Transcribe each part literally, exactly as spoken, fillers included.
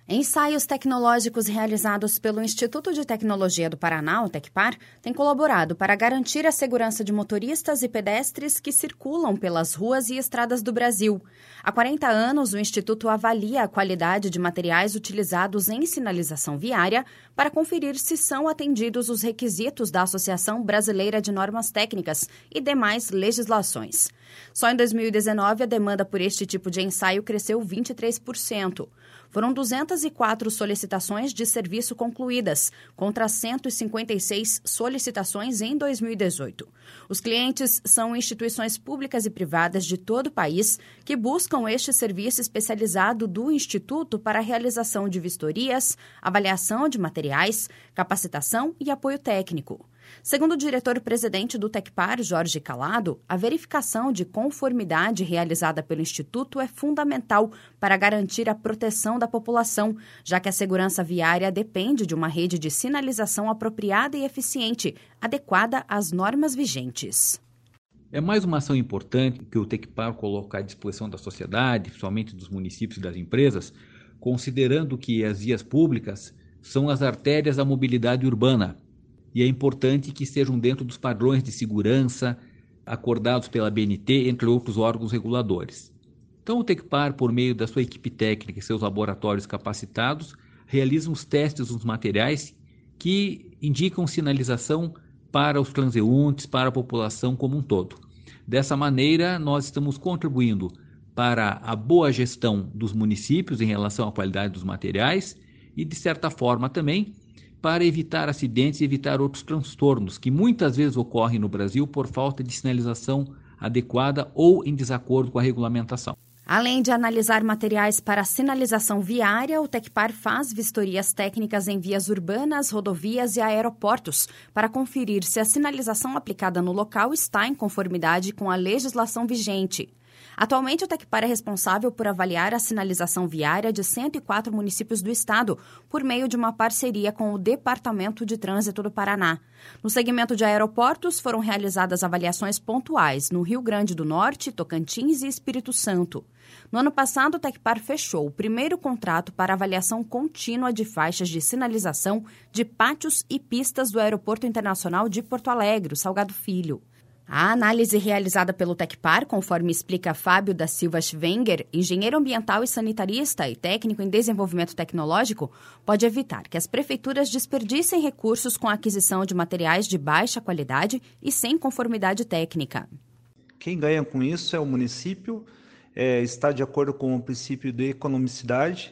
Ensaios tecnológicos realizados pelo Instituto de Tecnologia do Paraná, o Tecpar, têm colaborado para garantir a segurança de motoristas e pedestres que circulam pelas ruas e estradas do Brasil. Há quarenta anos, o Instituto avalia a qualidade de materiais utilizados em sinalização viária para conferir se são atendidos os requisitos da Associação Brasileira de Normas Técnicas e demais legislações. Só em dois mil e dezenove, a demanda por este tipo de ensaio cresceu vinte e três por cento. Foram duzentas e quatro solicitações de serviço concluídas, contra cento e cinquenta e seis solicitações em dois mil e dezoito. Os clientes são instituições públicas e privadas de todo o país que buscam este serviço especializado do Instituto para a realização de vistorias, avaliação de materiais, capacitação e apoio técnico. Segundo o diretor-presidente do Tecpar, Jorge Calado, a verificação de conformidade realizada pelo Instituto é fundamental para garantir a proteção da população, já que a segurança viária depende de uma rede de sinalização apropriada e eficiente, adequada às normas vigentes. É mais uma ação importante que o Tecpar coloca à disposição da sociedade, principalmente dos municípios e das empresas, considerando que as vias públicas são as artérias da mobilidade urbana. E é importante que estejam dentro dos padrões de segurança acordados pela B N T, entre outros órgãos reguladores. Então, o Tecpar, por meio da sua equipe técnica e seus laboratórios capacitados, realiza os testes dos materiais que indicam sinalização para os transeuntes, para a população como um todo. Dessa maneira, nós estamos contribuindo para a boa gestão dos municípios em relação à qualidade dos materiais e, de certa forma, também para evitar acidentes e evitar outros transtornos que muitas vezes ocorrem no Brasil por falta de sinalização adequada ou em desacordo com a regulamentação. Além de analisar materiais para sinalização viária, o Tecpar faz vistorias técnicas em vias urbanas, rodovias e aeroportos para conferir se a sinalização aplicada no local está em conformidade com a legislação vigente. Atualmente, o Tecpar é responsável por avaliar a sinalização viária de cento e quatro municípios do estado, por meio de uma parceria com o Departamento de Trânsito do Paraná. No segmento de aeroportos, foram realizadas avaliações pontuais no Rio Grande do Norte, Tocantins e Espírito Santo. No ano passado, o Tecpar fechou o primeiro contrato para avaliação contínua de faixas de sinalização de pátios e pistas do Aeroporto Internacional de Porto Alegre, Salgado Filho. A análise realizada pelo Tecpar, conforme explica Fábio da Silva Schwenger, engenheiro ambiental e sanitarista e técnico em desenvolvimento tecnológico, pode evitar que as prefeituras desperdicem recursos com a aquisição de materiais de baixa qualidade e sem conformidade técnica. Quem ganha com isso é o município, é, está de acordo com o princípio de economicidade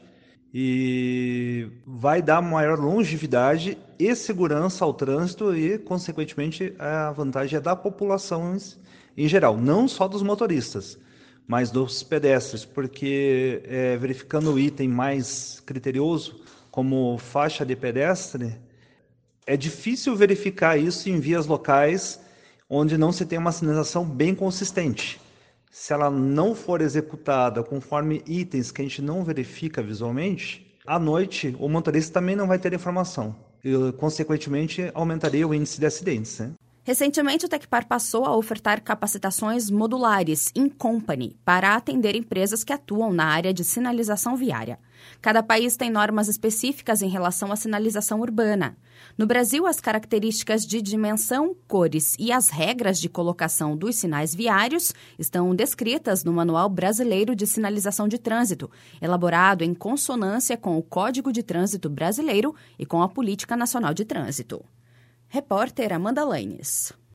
e vai dar maior longevidade e segurança ao trânsito e, consequentemente, a vantagem é da população em geral, não só dos motoristas, mas dos pedestres, porque é, verificando o item mais criterioso, como faixa de pedestre, é difícil verificar isso em vias locais onde não se tem uma sinalização bem consistente. Se ela não for executada conforme itens que a gente não verifica visualmente, à noite o motorista também não vai ter informação. E, consequentemente, aumentaria o índice de acidentes, né? Recentemente, o Tecpar passou a ofertar capacitações modulares in company para atender empresas que atuam na área de sinalização viária. Cada país tem normas específicas em relação à sinalização urbana. No Brasil, as características de dimensão, cores e as regras de colocação dos sinais viários estão descritas no Manual Brasileiro de Sinalização de Trânsito, elaborado em consonância com o Código de Trânsito Brasileiro e com a Política Nacional de Trânsito. Repórter Amanda Lanes.